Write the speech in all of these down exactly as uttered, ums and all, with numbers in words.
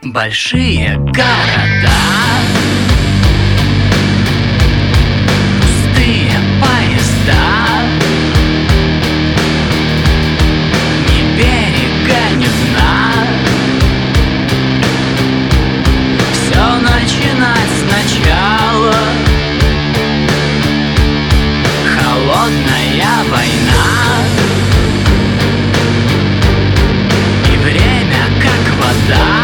Большие города, пустые поезда, ни берега, ни дна. Все начинать сначала. Холодная война, и время как вода.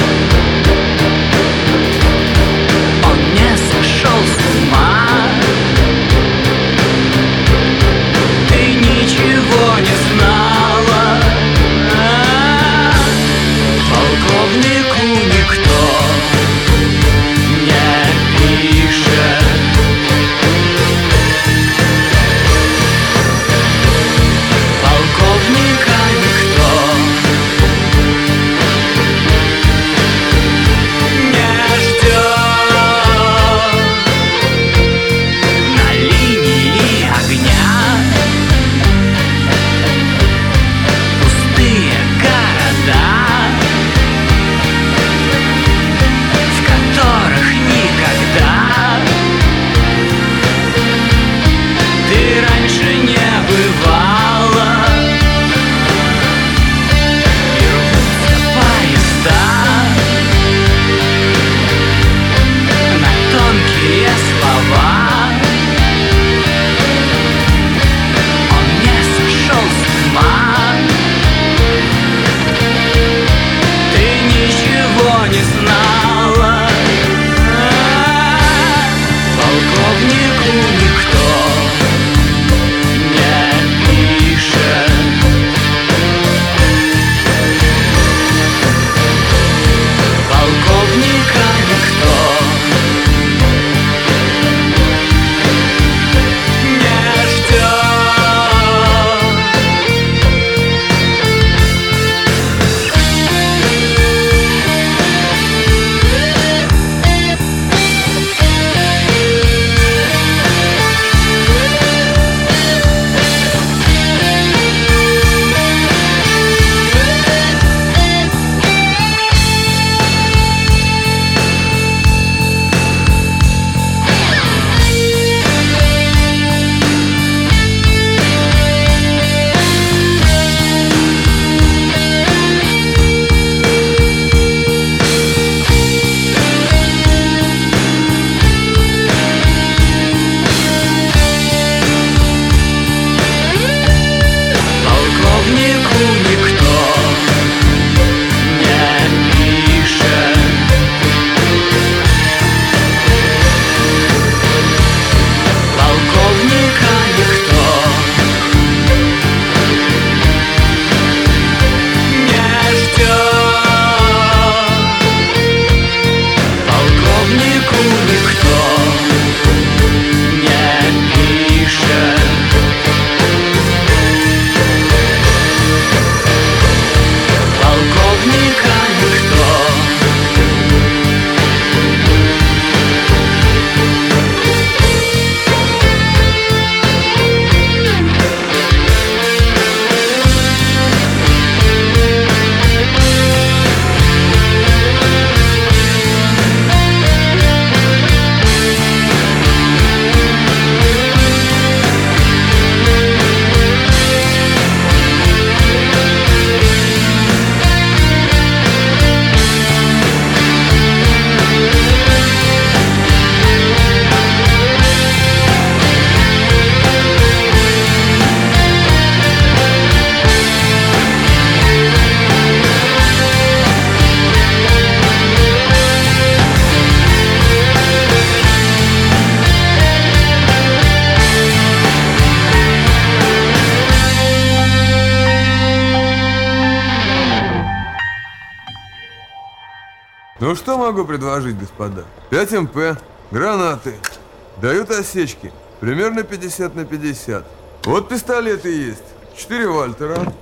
Ну что могу предложить, господа? пять эм пэ, гранаты. Дают осечки. Примерно пятьдесят на пятьдесят. Вот пистолеты есть. Четыре Вальтера.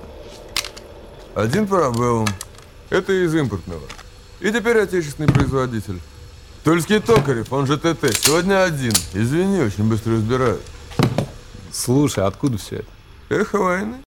Один Парабеллум. Это из импортного. И теперь отечественный производитель. Тульский Токарев, он же ТТ. Сегодня один. Извини, очень быстро разбирают. Слушай, откуда все это? Эхо войны.